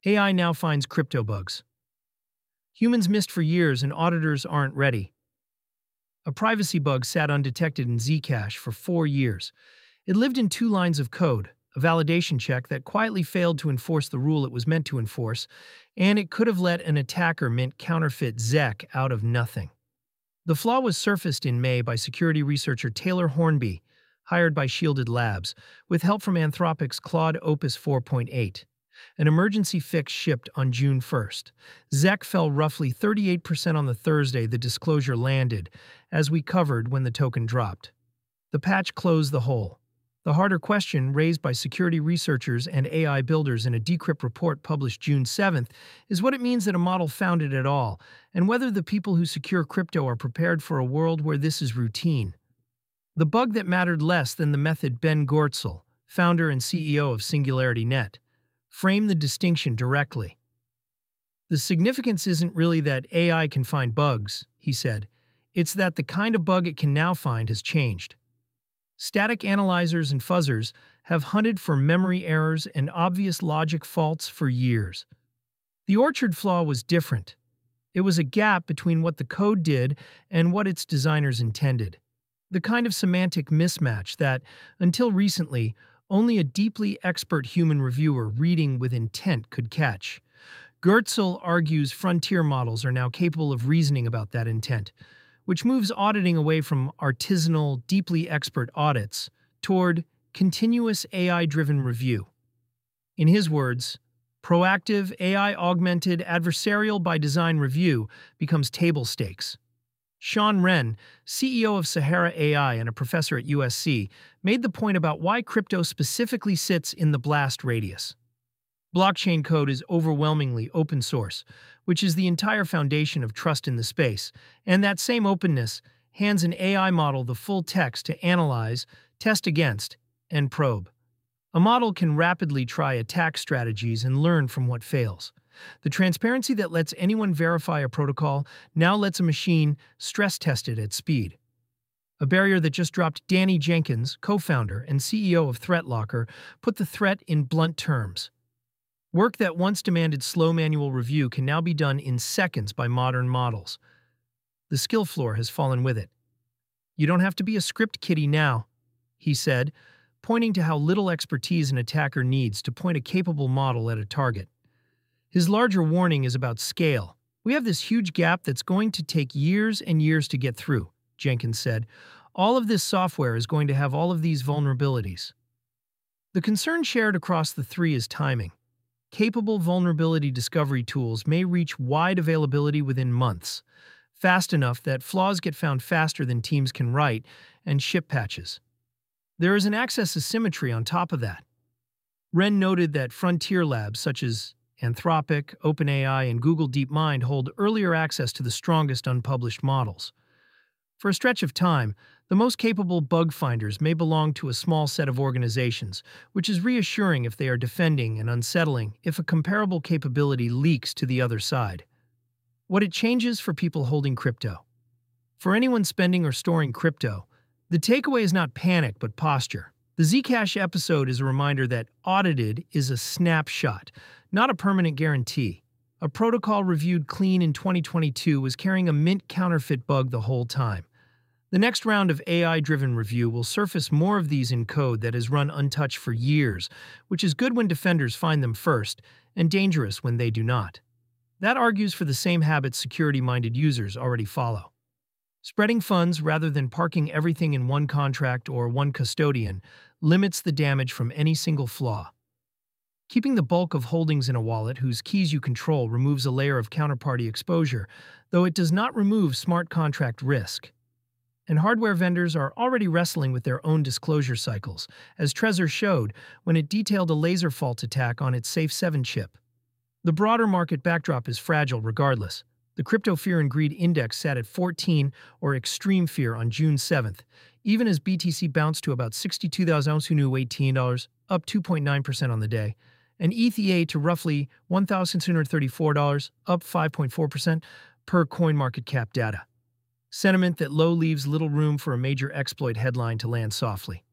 AI now finds crypto bugs. Humans missed for years and auditors aren't ready. A privacy bug sat undetected in Zcash for 4 years. It lived in 2 lines of code, a validation check that quietly failed to enforce the rule it was meant to enforce, and it could have let an attacker mint counterfeit ZEC out of nothing. The flaw was surfaced in May by security researcher Taylor Hornby, hired by Shielded Labs, with help from Anthropic's Claude Opus 4.8. An emergency fix shipped on June 1st. ZEC fell roughly 38% on the Thursday the disclosure landed, as we covered when the token dropped. The patch closed the hole. The harder question raised by security researchers and AI builders in a Decrypt report published June 7th is what it means that a model found it at all, and whether the people who secure crypto are prepared for a world where this is routine. The bug that mattered less than the method Ben Goertzel, founder and CEO of SingularityNet, framed the distinction directly. The significance isn't really that AI can find bugs, he said. It's that the kind of bug it can now find has changed. Static analyzers and fuzzers have hunted for memory errors and obvious logic faults for years. The orchard flaw was different. It was a gap between what the code did and what its designers intended. The kind of semantic mismatch that, until recently, only a deeply expert human reviewer reading with intent could catch. Goertzel argues frontier models are now capable of reasoning about that intent, which moves auditing away from artisanal, deeply expert audits toward continuous AI-driven review. In his words, proactive, AI-augmented, adversarial-by-design review becomes table stakes. Sean Wren, CEO of Sahara AI and a professor at USC, made the point about why crypto specifically sits in the blast radius. Blockchain code is overwhelmingly open source, which is the entire foundation of trust in the space, and that same openness hands an AI model the full text to analyze, test against, and probe. A model can rapidly try attack strategies and learn from what fails. The transparency that lets anyone verify a protocol now lets a machine stress test it at speed. A barrier that just dropped. Danny Jenkins, co-founder and CEO of ThreatLocker, put the threat in blunt terms. Work that once demanded slow manual review can now be done in seconds by modern models. The skill floor has fallen with it. You don't have to be a script kiddie now, he said, pointing to how little expertise an attacker needs to point a capable model at a target. His larger warning is about scale. We have this huge gap that's going to take years and years to get through, Jenkins said. All of this software is going to have all of these vulnerabilities. The concern shared across the three is timing. Capable vulnerability discovery tools may reach wide availability within months, fast enough that flaws get found faster than teams can write and ship patches. There is an access asymmetry on top of that. Wren noted that frontier labs such as Anthropic, OpenAI, and Google DeepMind hold earlier access to the strongest unpublished models. For a stretch of time, the most capable bug finders may belong to a small set of organizations, which is reassuring if they are defending and unsettling if a comparable capability leaks to the other side. What it changes for people holding crypto. For anyone spending or storing crypto, the takeaway is not panic but posture. The Zcash episode is a reminder that audited is a snapshot, not a permanent guarantee. A protocol reviewed clean in 2022 was carrying a mint counterfeit bug the whole time. The next round of AI-driven review will surface more of these in code that has run untouched for years, which is good when defenders find them first, and dangerous when they do not. That argues for the same habits security-minded users already follow. Spreading funds rather than parking everything in one contract or one custodian limits the damage from any single flaw. Keeping the bulk of holdings in a wallet whose keys you control removes a layer of counterparty exposure, though it does not remove smart contract risk. And hardware vendors are already wrestling with their own disclosure cycles, as Trezor showed when it detailed a laser fault attack on its Safe 7 chip. The broader market backdrop is fragile regardless. The Crypto Fear and Greed Index sat at 14, or extreme fear, on June 7th, even as BTC bounced to about $62,018, up 2.9% on the day, and ETH to roughly $1,634, up 5.4% per CoinMarketCap data. Sentiment that low leaves little room for a major exploit headline to land softly.